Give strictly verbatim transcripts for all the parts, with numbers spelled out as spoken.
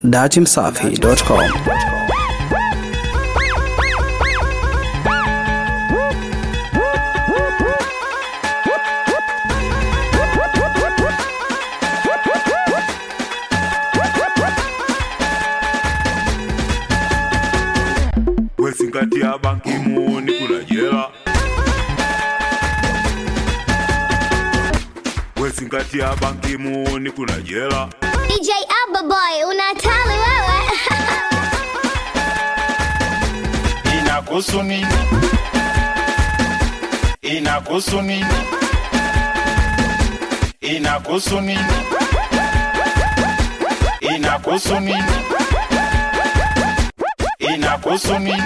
dati msafi dot com. Wesingatia banki muoni kuna jela. Wesingatia banki muoni kuna jela. D J Abba Boy unatali wewe. Inakuhusu nini? Inakuhusu nini? Inakuhusu nini? Inakuhusu nini? Inakuhusu nini?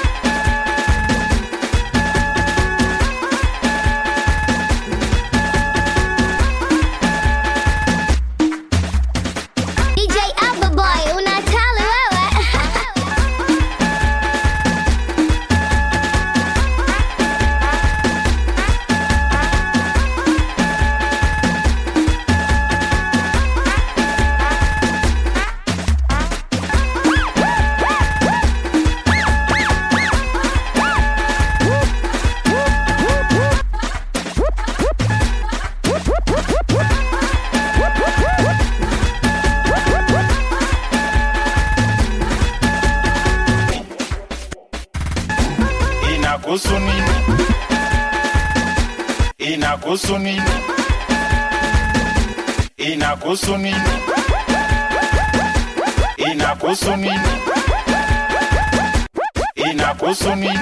D J Abba Boy unatali wewe. Inakuhusu nini? Inakuhusu nini? Inakuhusu nini? Inakuhusu nini? Inakuhusu nini?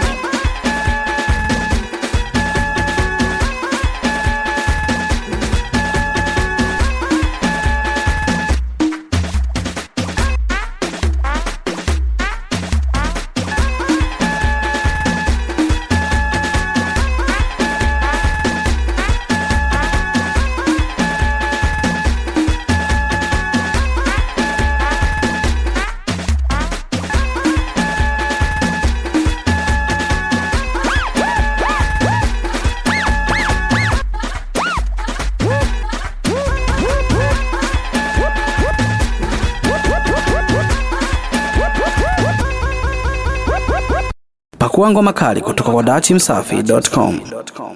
Pakua ngoma kali kutoka kwa dati msafi dot com.